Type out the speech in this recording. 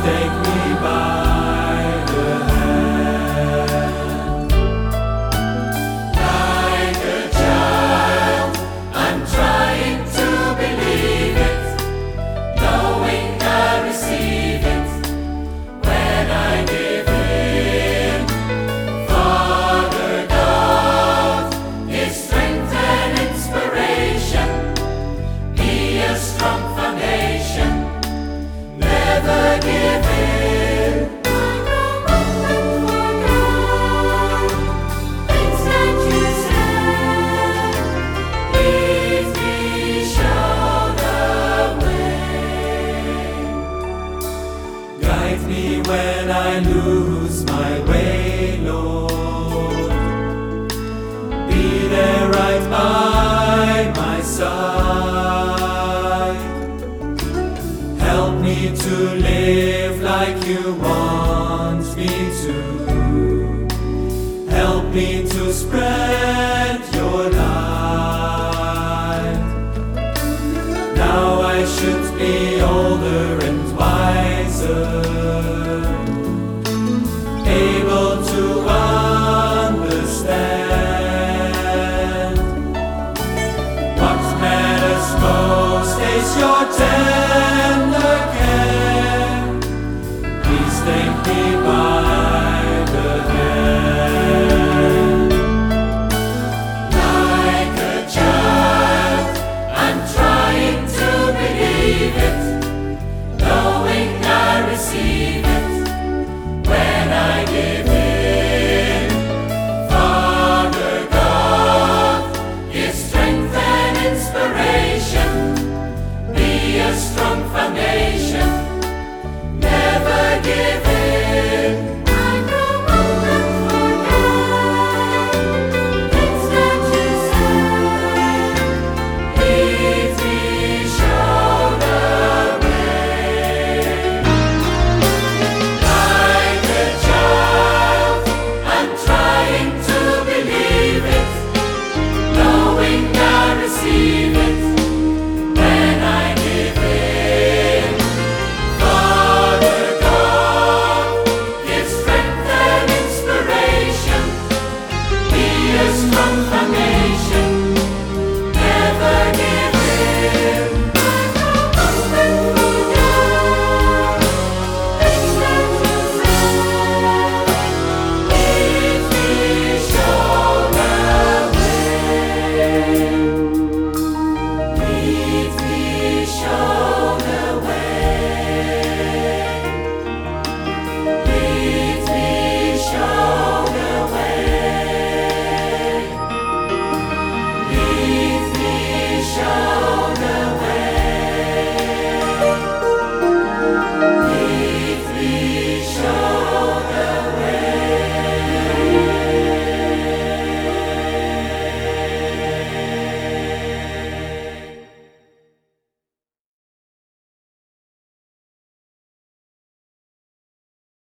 take me by the hand. Like a child, I'm trying to believe it, knowing I receive it when I give in. Father God is strength and inspiration, be a strong foundation, never give in. Things that you said, lead me, show the way. Guide me when I lose my way, Lord. Be there right by my side. Help me to live like you want me to. Help me to spread your light. Now I should be older and wiser, able to understand. What matters most is your tender care. Please take me by the hand. Like a child, I'm trying to believe it, knowing I receive it when I give in. Father God is strength and inspiration, be a strong foundation, never give in. I know I'll not forget things that you said, lead me, show the way. Like a child, I'm trying to believe it, knowing I receive it when I give in. Father God gives strength and inspiration, be a strong foundation, never give in. I know I'll not forget things that you said, lead me, show the way. Lead me, show the way. Lead me, show the way. Lead me, show